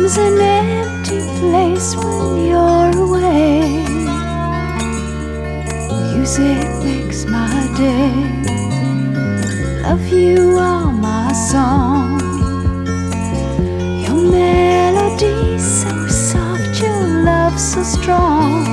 becomes an empty place when you're away. Music makes my day. Love, you are my song. Your melody so soft, your love so strong.